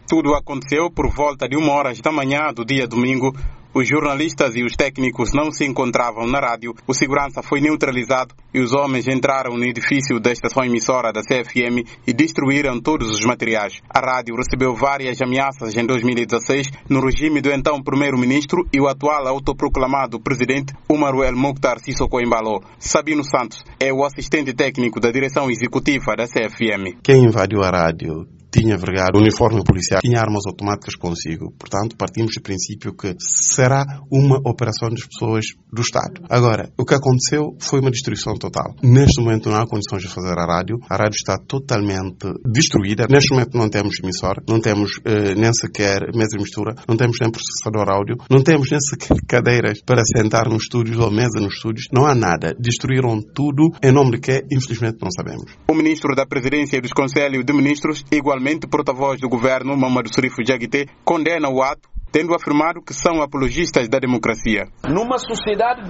Tudo aconteceu por volta de 1h da manhã do dia domingo. Os jornalistas e os técnicos não se encontravam na rádio, o segurança foi neutralizado e os homens entraram no edifício da estação emissora da CFM e destruíram todos os materiais. A rádio recebeu várias ameaças em 2016 no regime do então primeiro-ministro e o atual autoproclamado presidente Umaru El Mokhtar Sissoko Embalo. Sabino Santos é o assistente técnico da direção executiva da CFM. Quem invadiu a rádio tinha vergado uniforme policial, tinha armas automáticas consigo. Portanto, partimos do princípio que será uma operação das pessoas do Estado. Agora, o que aconteceu foi uma destruição total. Neste momento não há condições de fazer a rádio está totalmente destruída. Neste momento não temos emissora, não temos nem sequer mesa de mistura, não temos nem processador áudio, não temos nem sequer cadeiras para sentar nos estúdios ou mesa nos estúdios. Não há nada. Destruíram tudo. Em nome de quê? Infelizmente não sabemos. O ministro da Presidência e dos Conselhos de Ministros, igualmente porta-voz do governo, Mamadou Sirifo Diakité, condena o ato, tendo afirmado que são apologistas da democracia. Numa sociedade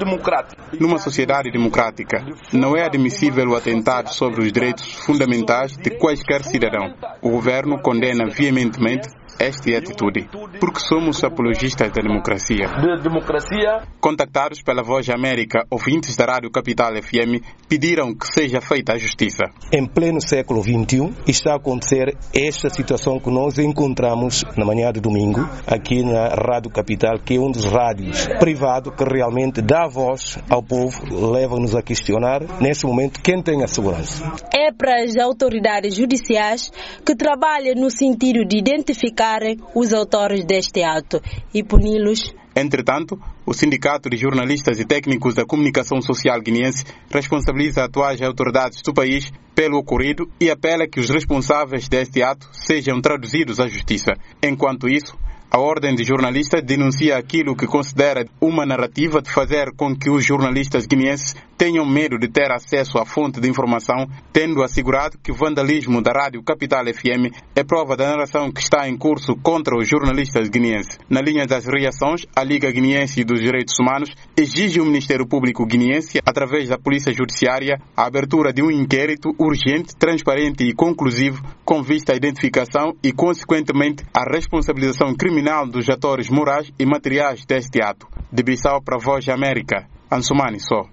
democrática, não é admissível o atentado sobre os direitos fundamentais de quaisquer cidadão. O governo condena veementemente esta atitude, porque somos apologistas da democracia. Contactados pela Voz da América, ouvintes da Rádio Capital FM pediram que seja feita a justiça. Em pleno século XXI, está a acontecer esta situação que nós encontramos na manhã de domingo, aqui na Rádio Capital, que é um dos rádios privados que realmente dá voz ao povo, leva-nos a questionar, neste momento, quem tem a segurança. É para as autoridades judiciais que trabalham no sentido de identificar os autores deste ato e puni-los. Entretanto, o Sindicato de Jornalistas e Técnicos da Comunicação Social guineense responsabiliza atuais autoridades do país pelo ocorrido e apela que os responsáveis deste ato sejam traduzidos à justiça. Enquanto isso, a Ordem de Jornalistas denuncia aquilo que considera uma narrativa de fazer com que os jornalistas guineenses tenham medo de ter acesso à fonte de informação, tendo assegurado que o vandalismo da Rádio Capital FM é prova da narração que está em curso contra os jornalistas guineenses. Na linha das reações, a Liga Guineense dos Direitos Humanos exige ao Ministério Público guineense, através da Polícia Judiciária, a abertura de um inquérito urgente, transparente e conclusivo com vista à identificação e, consequentemente, à responsabilização criminal dos atores morais e materiais deste ato. De Bissau para a Voz da América, Ansumani Só.